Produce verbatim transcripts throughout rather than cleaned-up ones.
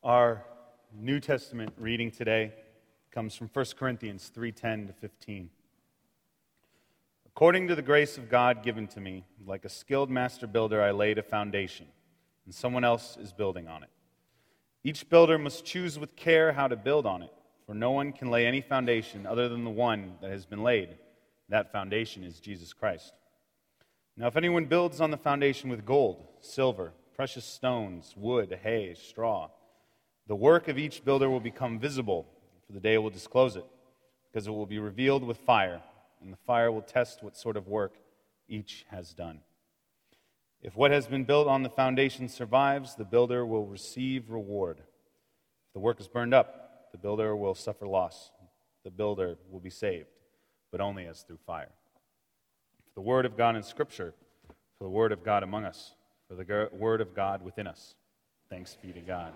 Our New Testament reading today comes from First Corinthians three ten to fifteen. According to the grace of God given to me, like a skilled master builder, I laid a foundation, and someone else is building on it. Each builder must choose with care how to build on it, for no one can lay any foundation other than the one that has been laid. That foundation is Jesus Christ. Now, if anyone builds on the foundation with gold, silver, precious stones, wood, hay, straw, the work of each builder will become visible, for the day will disclose it, because it will be revealed with fire, and the fire will test what sort of work each has done. If what has been built on the foundation survives, the builder will receive reward. If the work is burned up, the builder will suffer loss. The builder will be saved, but only as through fire. For the word of God in Scripture, for the word of God among us, for the word of God within us. Thanks be to God.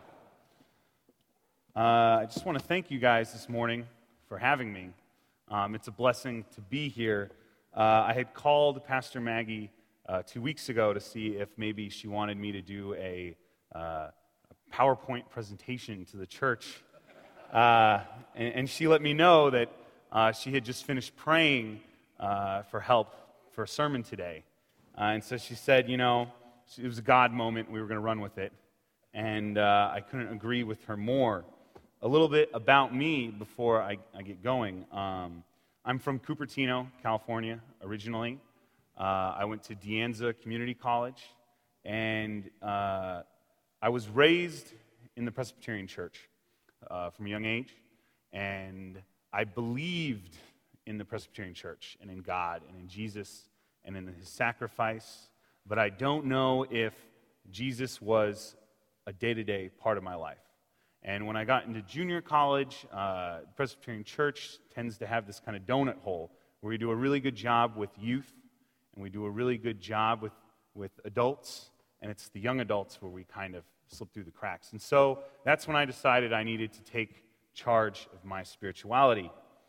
Uh, I just want to thank you guys this morning for having me. Um, it's a blessing to be here. Uh, I had called Pastor Maggie uh, two weeks ago to see if maybe she wanted me to do a, uh, a PowerPoint presentation to the church. Uh, and, and she let me know that uh, she had just finished praying uh, for help for a sermon today. Uh, and so she said, you know, it was a God moment. We were going to run with it. And uh, I couldn't agree with her more. A little bit about me before I, I get going. Um, I'm from Cupertino, California, originally. Uh, I went to De Anza Community College, and uh, I was raised in the Presbyterian Church uh, from a young age, and I believed in the Presbyterian Church and in God and in Jesus and in His sacrifice, but I don't know if Jesus was a day-to-day part of my life. And when I got into junior college, uh, Presbyterian Church tends to have this kind of donut hole where we do a really good job with youth, and we do a really good job with, with adults, and it's the young adults where we kind of slip through the cracks. And so that's when I decided I needed to take charge of my spirituality.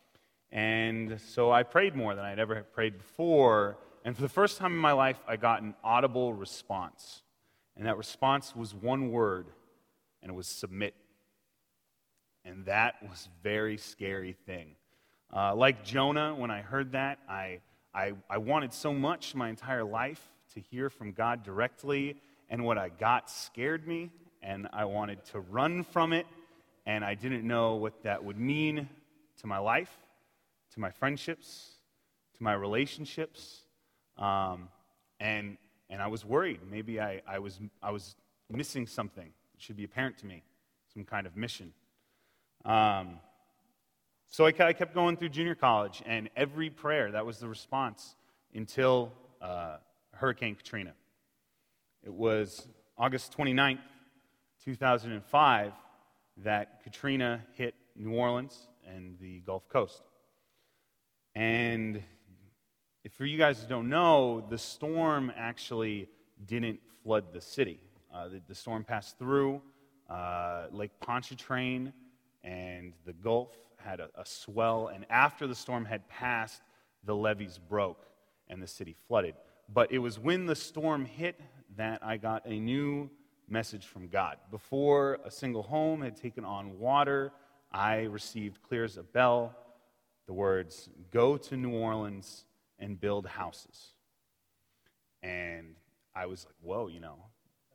And so I prayed more than I'd ever prayed before, and for the first time in my life, I got an audible response. And that response was one word, and it was submit. And that was a very scary thing. Uh, like Jonah, when I heard that, I, I, I wanted so much my entire life to hear from God directly, and what I got scared me, and I wanted to run from it, and I didn't know what that would mean to my life, to my friendships, to my relationships, um, and and I was worried. Maybe I, I was I was missing something. It should be apparent to me, some kind of mission. Um, so I, I kept going through junior college, and every prayer, that was the response until uh, Hurricane Katrina. It was August twenty-ninth, two thousand five, that Katrina hit New Orleans and the Gulf Coast. And if for you guys who don't know, the storm actually didn't flood the city. Uh, the, the storm passed through uh, Lake Pontchartrain, and the Gulf had a, a swell, and after the storm had passed, the levees broke, and the city flooded. But it was when the storm hit that I got a new message from God. Before a single home had taken on water, I received clear as a bell the words, "Go to New Orleans and build houses." And I was like, whoa, you know.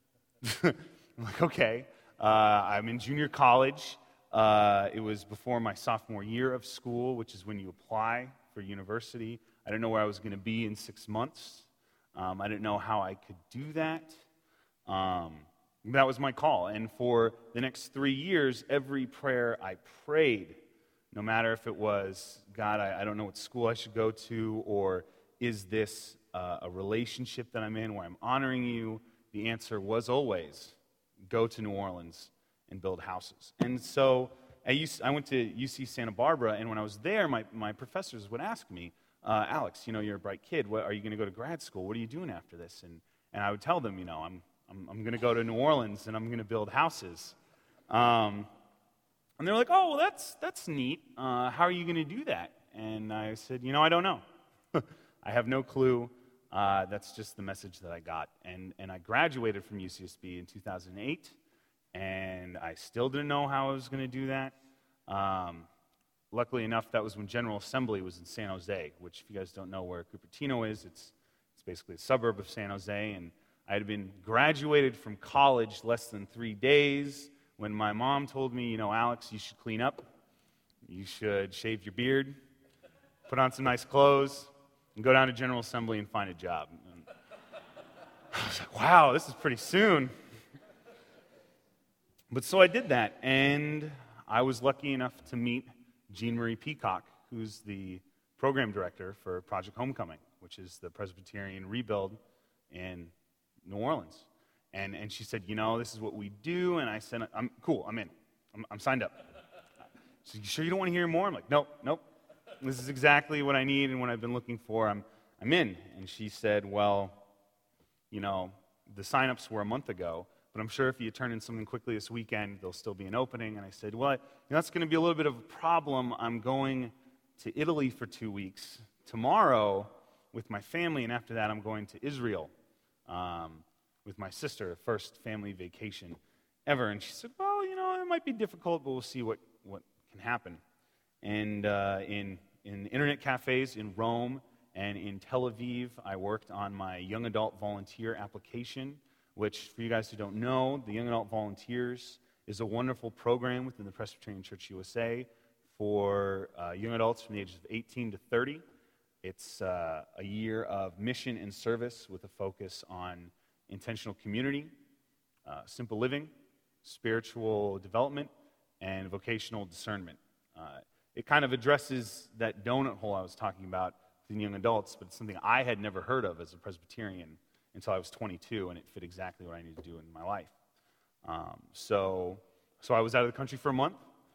I'm like, okay. Uh, I'm in junior college. Uh, it was before my sophomore year of school, which is when you apply for university. I didn't know where I was going to be in six months. Um, I didn't know how I could do that. Um, that was my call. And for the next three years, every prayer I prayed, no matter if it was, God, I, I don't know what school I should go to, or is this uh, a relationship that I'm in where I'm honoring you, the answer was always, go to New Orleans and build houses. And so I, used, I went to U C Santa Barbara, and when I was there, my, my professors would ask me, uh, Alex, you know, you're a bright kid. What, are you going to go to grad school? What are you doing after this? And, and I would tell them, you know, I'm, I'm, I'm going to go to New Orleans, and I'm going to build houses. Um, and they're like, oh, well, that's, that's neat. Uh, how are you going to do that? And I said, you know, I don't know. I have no clue. Uh, that's just the message that I got. And, and I graduated from U C S B in two thousand eight. and I still didn't know how I was going to do that. Um, luckily enough, that was when General Assembly was in San Jose, which, if you guys don't know where Cupertino is, it's, it's basically a suburb of San Jose, and I had been graduated from college less than three days when my mom told me, you know, Alex, you should clean up, you should shave your beard, put on some nice clothes, and go down to General Assembly and find a job. And I was like, wow, this is pretty soon. But so I did that, and I was lucky enough to meet Jean Marie Peacock, who's the program director for Project Homecoming, which is the Presbyterian rebuild in New Orleans. And and she said, you know, this is what we do. And I said, I'm cool, I'm in. I'm, I'm signed up. She said, you sure you don't want to hear more? I'm like, nope, nope. This is exactly what I need and what I've been looking for. I'm I'm in. And she said, well, you know, the sign-ups were a month ago, but I'm sure if you turn in something quickly this weekend, there'll still be an opening. And I said, well, you know, that's going to be a little bit of a problem. I'm going to Italy for two weeks tomorrow with my family, and after that I'm going to Israel um, with my sister, first family vacation ever. And she said, well, you know, it might be difficult, but we'll see what, what can happen. And uh, in, in internet cafes in Rome and in Tel Aviv, I worked on my young adult volunteer application, which, for you guys who don't know, the Young Adult Volunteers is a wonderful program within the Presbyterian Church U S A for uh, young adults from the ages of eighteen to thirty. It's uh, a year of mission and service with a focus on intentional community, uh, simple living, spiritual development, and vocational discernment. Uh, it kind of addresses that donut hole I was talking about in young adults, but it's something I had never heard of as a Presbyterian until I was twenty-two, and it fit exactly what I needed to do in my life. Um, so, so I was out of the country for a month.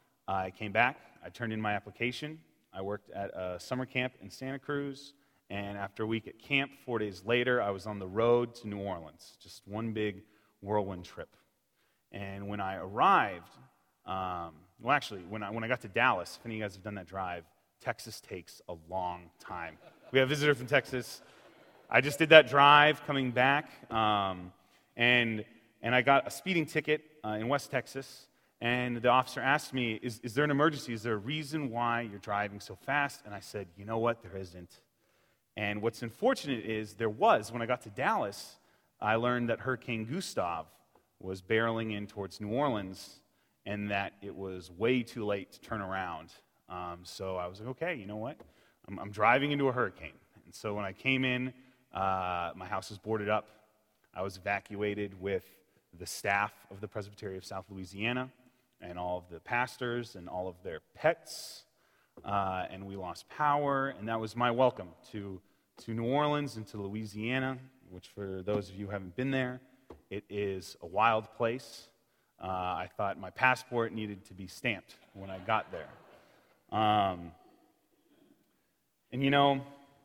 I came back. I turned in my application. I worked at a summer camp in Santa Cruz, and after a week at camp, four days later, I was on the road to New Orleans, just one big whirlwind trip. And when I arrived, um, well, actually, when I when I got to Dallas, if any of you guys have done that drive, Texas takes a long time. We have a visitor from Texas. I just did that drive coming back, um, and and I got a speeding ticket uh, in West Texas, and the officer asked me, is, is there an emergency? Is there a reason why you're driving so fast? And I said, you know what, there isn't. And what's unfortunate is there was. When I got to Dallas, I learned that Hurricane Gustav was barreling in towards New Orleans, and that it was way too late to turn around. Um, so I was like, okay, you know what? I'm, I'm driving into a hurricane. And so when I came in, Uh, my house was boarded up. I was evacuated with the staff of the Presbytery of South Louisiana and all of the pastors and all of their pets, uh, and we lost power, and that was my welcome to, to New Orleans and to Louisiana, which, for those of you who haven't been there, it is a wild place. Uh, I thought my passport needed to be stamped when I got there. Um, and you know,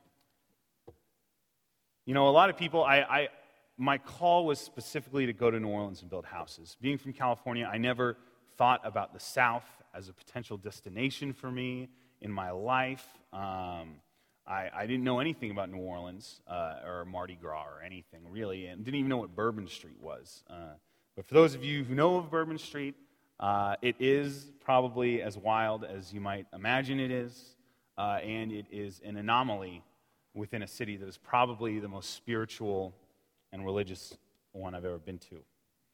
You know, a lot of people, I, I, my call was specifically to go to New Orleans and build houses. Being from California, I never thought about the South as a potential destination for me in my life. Um, I, I didn't know anything about New Orleans uh, or Mardi Gras or anything, really, and didn't even know what Bourbon Street was. Uh, but for those of you who know of Bourbon Street, uh, it is probably as wild as you might imagine it is, uh, and it is an anomaly within a city that is probably the most spiritual and religious one I've ever been to.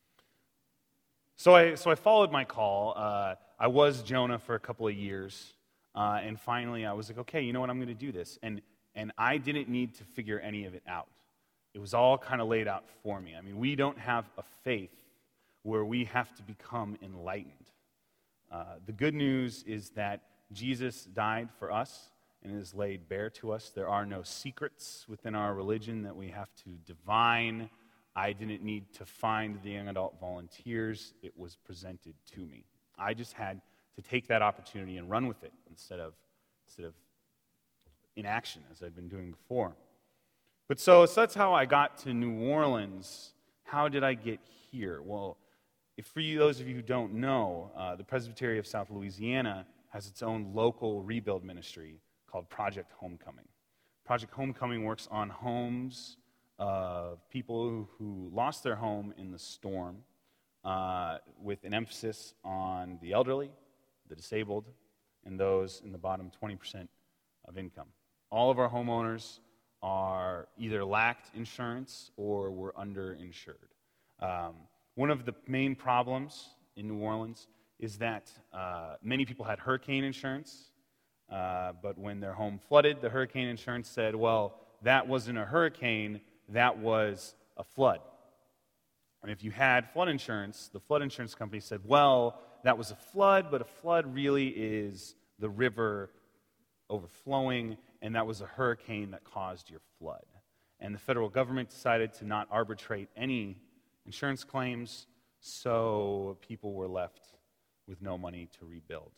So I so I followed my call. Uh, I was Jonah for a couple of years, uh, and finally I was like, okay, you know what, I'm going to do this. And and I didn't need to figure any of it out. It was all kind of laid out for me. I mean, we don't have a faith where we have to become enlightened. Uh, the good news is that Jesus died for us and is laid bare to us. There are no secrets within our religion that we have to divine. I didn't need to find the young adult volunteers. It was presented to me. I just had to take that opportunity and run with it instead of instead of inaction, as I'd been doing before. But so, so that's how I got to New Orleans. How did I get here? Well, if for you, those of you who don't know, uh, the Presbytery of South Louisiana has its own local rebuild ministry called Project Homecoming. Project Homecoming works on homes of people who, who lost their home in the storm, uh, with an emphasis on the elderly, the disabled, and those in the bottom twenty percent of income. All of our homeowners are either lacked insurance or were underinsured. Um, one of the main problems in New Orleans is that uh, many people had hurricane insurance, uh, but when their home flooded, the hurricane insurance said, well, that wasn't a hurricane, that was a flood. And if you had flood insurance, the flood insurance company said, well, that was a flood, but a flood really is the river overflowing, and that was a hurricane that caused your flood. And the federal government decided to not arbitrate any insurance claims, so people were left with no money to rebuild.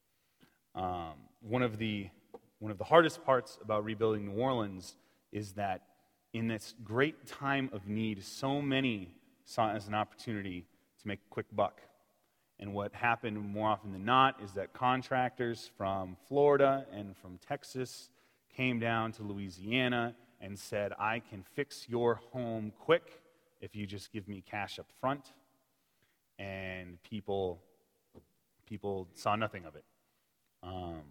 Um, one of the one of the hardest parts about rebuilding New Orleans is that in this great time of need, so many saw it as an opportunity to make a quick buck. And what happened more often than not is that contractors from Florida and from Texas came down to Louisiana and said, I can fix your home quick if you just give me cash up front. And people, people saw nothing of it. Um,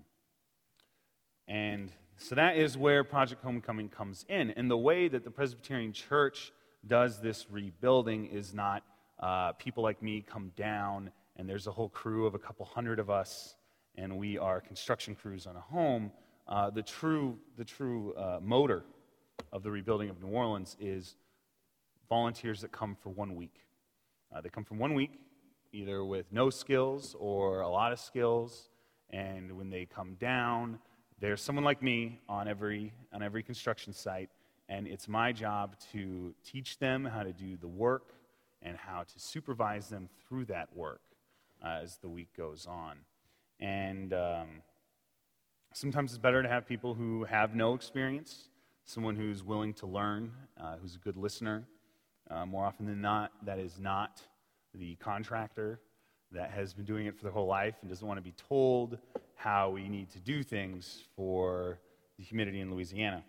and so that is where Project Homecoming comes in. And the way that the Presbyterian Church does this rebuilding is not uh, people like me come down and there's a whole crew of a couple hundred of us, and we are construction crews on a home. Uh, the true, the true uh, motor of the rebuilding of New Orleans is volunteers that come for one week. Uh, they come for one week, either with no skills or a lot of skills, and when they come down, there's someone like me on every on every construction site, and it's my job to teach them how to do the work and how to supervise them through that work uh, as the week goes on. And um, sometimes it's better to have people who have no experience, someone who's willing to learn, uh, who's a good listener. Uh, more often than not, that is not the contractor that has been doing it for their whole life and doesn't want to be told how we need to do things for the humidity in Louisiana.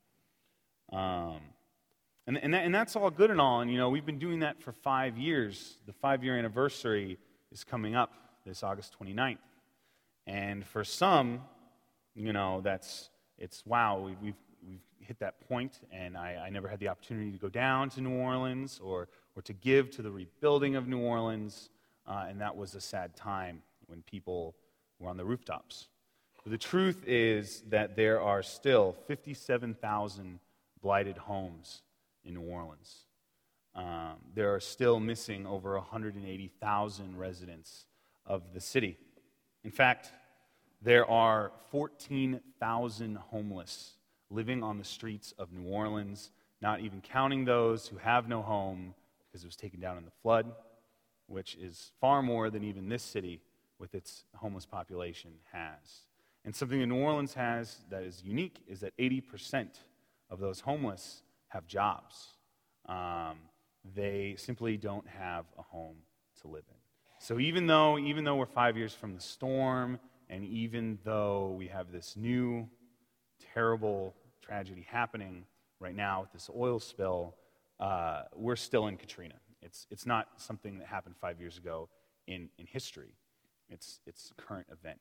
Um, and and, that, and that's all good and all, and you know, we've been doing that for five years. The five-year anniversary is coming up this August twenty-ninth. And for some, you know, that's, it's, wow, we've, we've, we've hit that point, and I, I never had the opportunity to go down to New Orleans or, or to give to the rebuilding of New Orleans, uh, and that was a sad time when people were on the rooftops. But the truth is that there are still fifty-seven thousand blighted homes in New Orleans. Um, there are still missing over one hundred eighty thousand residents of the city. In fact, there are fourteen thousand homeless living on the streets of New Orleans, not even counting those who have no home because it was taken down in the flood, which is far more than even this city with its homeless population has. And something that New Orleans has that is unique is that eighty percent of those homeless have jobs. Um, they simply don't have a home to live in. So even though, even though we're five years from the storm, and even though we have this new terrible tragedy happening right now with this oil spill, uh, we're still in Katrina. It's it's not something that happened five years ago in, in history. It's it's a current event.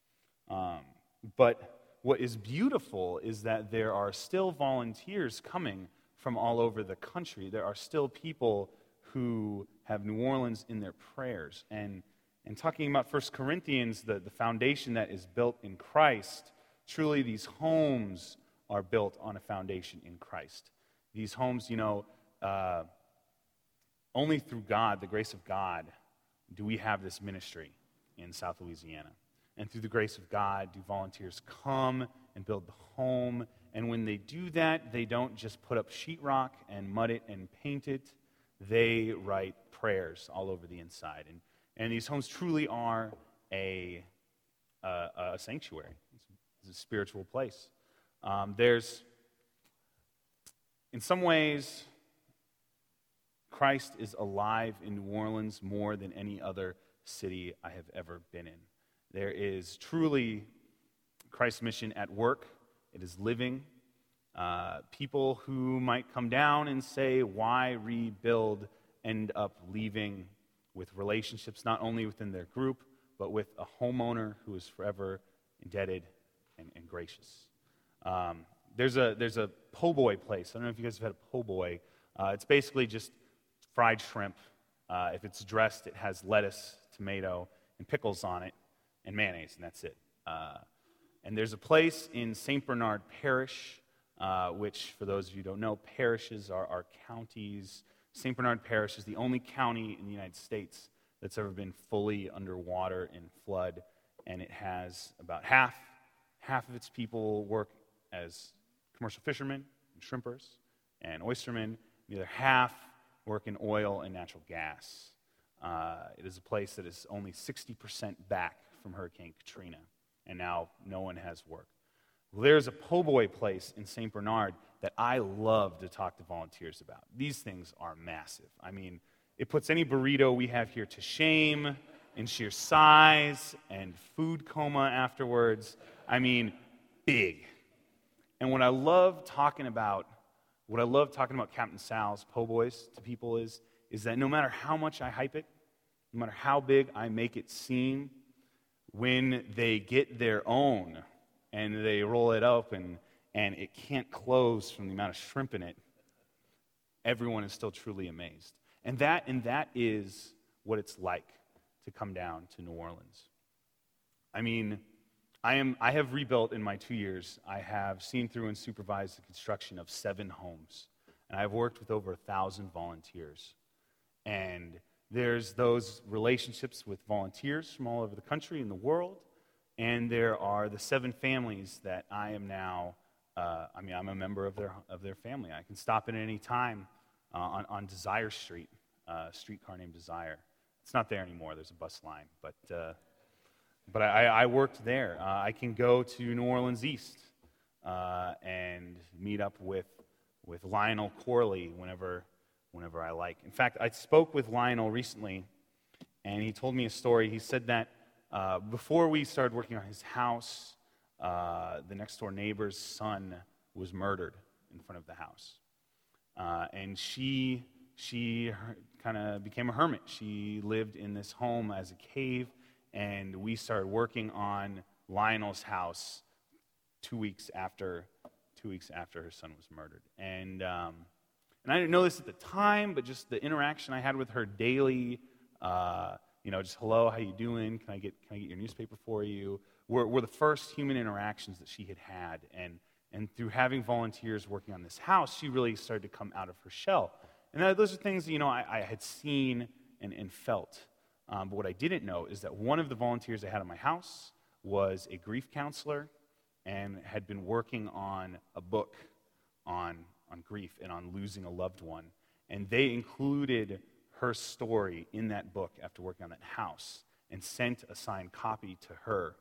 Um, but what is beautiful is that there are still volunteers coming from all over the country. There are still people who have New Orleans in their prayers. And, and talking about First Corinthians, the, the foundation that is built in Christ, truly these homes are built on a foundation in Christ. These homes, you know, uh, only through God, the grace of God, do we have this ministry in South Louisiana. And through the grace of God, do volunteers come and build the home. And when they do that, they don't just put up sheetrock and mud it and paint it. They write prayers all over the inside. And, and these homes truly are a, a, a sanctuary. It's a spiritual place. Um, there's, in some ways, Christ is alive in New Orleans more than any other city I have ever been in. There is truly Christ's mission at work. It is living. Uh, people who might come down and say, why rebuild, end up leaving with relationships not only within their group, but with a homeowner who is forever indebted and, and gracious. Um, there's a there's a po' boy place. I don't know if you guys have had a po' boy. Uh, it's basically just fried shrimp. Uh, if it's dressed, it has lettuce, tomato, and pickles on it, and mayonnaise, and that's it. Uh, and there's a place in Saint Bernard Parish, uh, which, for those of you who don't know, parishes are, are counties. Saint Bernard Parish is the only county in the United States that's ever been fully underwater in flood, and it has about half, half of its people work as commercial fishermen and shrimpers and oystermen. The other half work in oil and natural gas. Uh, it is a place that is only sixty percent back from Hurricane Katrina, and now no one has work. Well, there's a po' boy place in Saint Bernard that I love to talk to volunteers about. These things are massive. I mean, it puts any burrito we have here to shame in sheer size and food coma afterwards. I mean, big. And what I love talking about, what I love talking about Captain Sal's po' boys to people is, is that no matter how much I hype it, no matter how big I make it seem, when they get their own and they roll it up and, and it can't close from the amount of shrimp in it, everyone is still truly amazed. And that and that is what it's like to come down to New Orleans. I mean, I am I have rebuilt in my two years, I have seen through and supervised the construction of seven homes. And I've worked with over a thousand volunteers. And there's those relationships with volunteers from all over the country and the world. And there are the seven families that I am now, uh, I mean, I'm a member of their of their family. I can stop in at any time uh, on, on Desire Street, uh, a streetcar named Desire. It's not there anymore. There's a bus line. But uh, but I, I worked there. Uh, I can go to New Orleans East uh, and meet up with with Lionel Corley whenever whenever I like. In fact, I spoke with Lionel recently, and he told me a story. He said that uh, before we started working on his house, uh, the next-door neighbor's son was murdered in front of the house. Uh, and she, she kind of became a hermit. She lived in this home as a cave, and we started working on Lionel's house two weeks after, two weeks after her son was murdered. And um, And I didn't know this at the time, but just the interaction I had with her daily, uh, you know, just hello, how you doing? Can I get can I get your newspaper for you? Were, were the first human interactions that she had had, and and through having volunteers working on this house, she really started to come out of her shell. And that, those are things that, you know I, I had seen and, and felt. Um, but what I didn't know is that one of the volunteers I had in my house was a grief counselor, and had been working on a book on. on grief and on losing a loved one. And they included her story in that book after working on that house and sent a signed copy to her.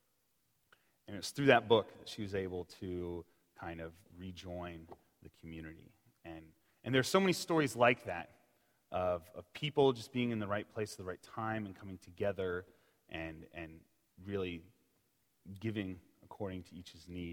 And it was through that book that she was able to kind of rejoin the community. And and there's so many stories like that of, of people just being in the right place at the right time and coming together and, and really giving according to each's need.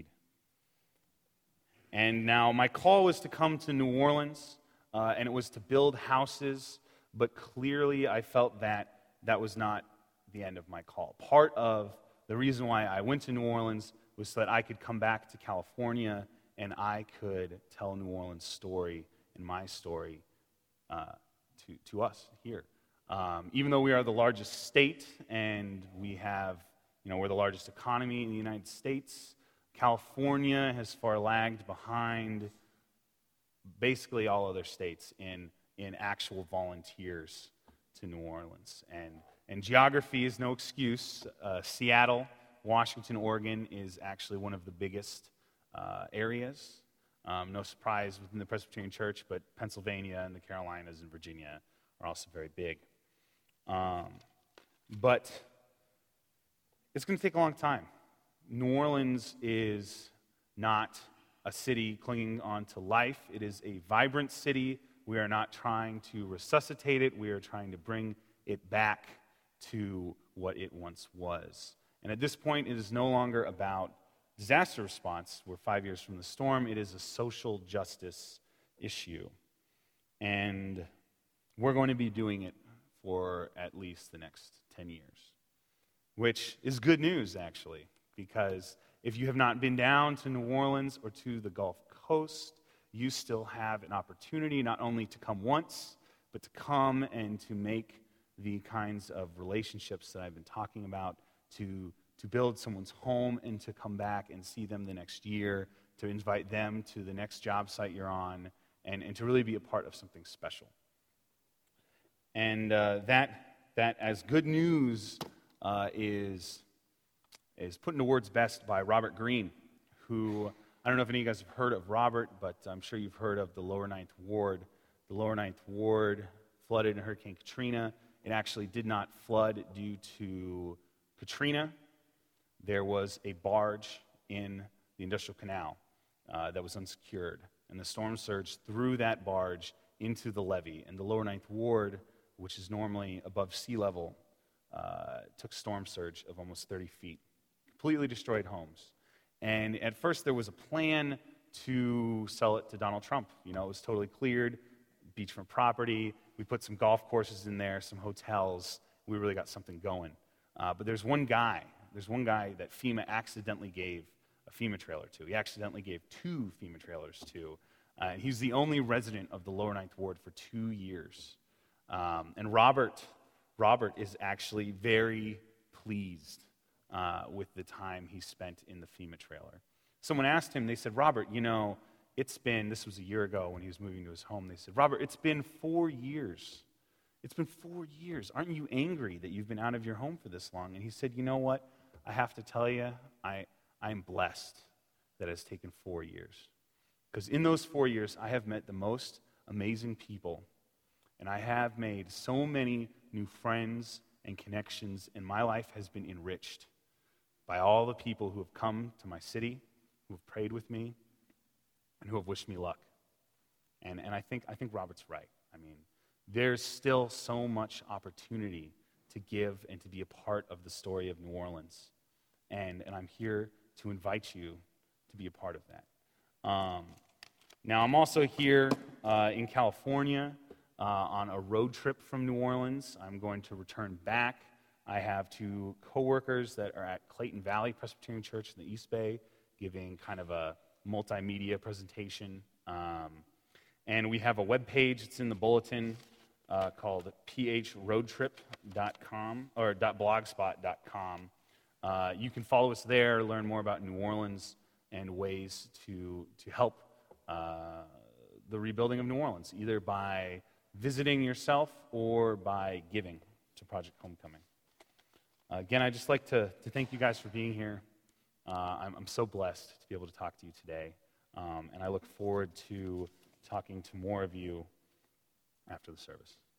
And now my call was to come to New Orleans, uh, and it was to build houses, but clearly I felt that that was not the end of my call. Part of the reason why I went to New Orleans was so that I could come back to California and I could tell New Orleans' story and my story uh, to, to us here. Um, even though we are the largest state and we have, you know, we're the largest economy in the United States, California has far lagged behind basically all other states in, in actual volunteers to New Orleans. And, and geography is no excuse. Uh, Seattle, Washington, Oregon is actually one of the biggest uh, areas. Um, no surprise within the Presbyterian Church, but Pennsylvania and the Carolinas and Virginia are also very big. Um, but it's going to take a long time. New Orleans is not a city clinging on to life. It is a vibrant city. We are not trying to resuscitate it. We are trying to bring it back to what it once was. And at this point, it is no longer about disaster response. We're five years from the storm. It is a social justice issue. And we're going to be doing it for at least the next ten years, which is good news, actually, because if you have not been down to New Orleans or to the Gulf Coast, you still have an opportunity not only to come once, but to come and to make the kinds of relationships that I've been talking about, to, to build someone's home and to come back and see them the next year, to invite them to the next job site you're on, and, and to really be a part of something special. And uh, that, that as good news uh, is, is put into words best by Robert Greene, who, I don't know if any of you guys have heard of Robert, but I'm sure you've heard of the Lower Ninth Ward. The Lower Ninth Ward flooded in Hurricane Katrina. It actually did not flood due to Katrina. There was a barge in the Industrial Canal uh, that was unsecured, and the storm surge threw that barge into the levee, and the Lower Ninth Ward, which is normally above sea level, uh, took storm surge of almost thirty feet, completely destroyed homes. And at first there was a plan to sell it to Donald Trump. You know, it was totally cleared, beachfront property. We put some golf courses in there, some hotels. We really got something going. Uh, but there's one guy, there's one guy that FEMA accidentally gave a FEMA trailer to. He accidentally gave two FEMA trailers to. Uh, he's the only resident of the Lower Ninth Ward for two years. Um, and Robert, Robert is actually very pleased uh, with the time he spent in the FEMA trailer. Someone asked him, they said, Robert, you know, it's been, this was a year ago when he was moving to his home, they said, Robert, it's been four years. It's been four years. Aren't you angry that you've been out of your home for this long? And he said, you know what? I have to tell you, I, I'm blessed that it's taken four years. Because in those four years, I have met the most amazing people, and I have made so many new friends and connections, and my life has been enriched by all the people who have come to my city, who have prayed with me, and who have wished me luck. And, and I think, I think Robert's right. I mean, there's still so much opportunity to give and to be a part of the story of New Orleans. And, and I'm here to invite you to be a part of that. Um, now, I'm also here uh, in California uh, on a road trip from New Orleans. I'm going to return back. I have two coworkers that are at Clayton Valley Presbyterian Church in the East Bay, giving kind of a multimedia presentation. Um, and we have a web page. It's in the bulletin uh, called p h road trip dot com or .blogspot dot com. Uh, you can follow us there, learn more about New Orleans and ways to to help uh, the rebuilding of New Orleans, either by visiting yourself or by giving to Project Homecoming. Uh, again, I'd just like to, to thank you guys for being here. Uh, I'm, I'm so blessed to be able to talk to you today, um, and I look forward to talking to more of you after the service.